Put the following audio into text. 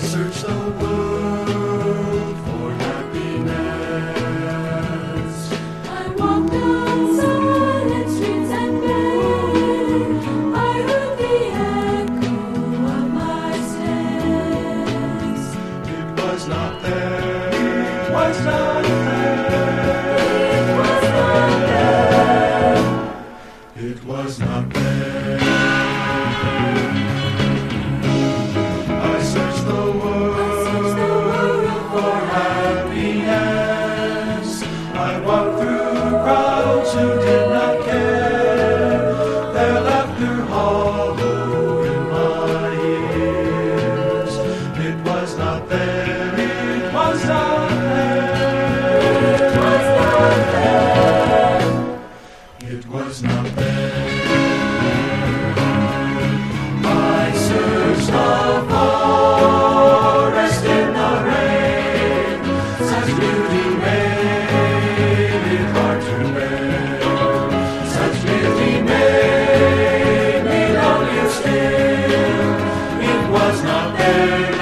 searched the world for happiness. I walked on silent streets and bay. I heard the echo of my steps. It was not there. It was not there. It was not there. It was not there. I searched the world for happiness. I walked through crowds who did not care. Their laughter hollow in my ears. It was not there. It was not there. It was not there. I searched the forest in the rain. Such beauty made it hard to bear. Such beauty made me love you still. It was not there.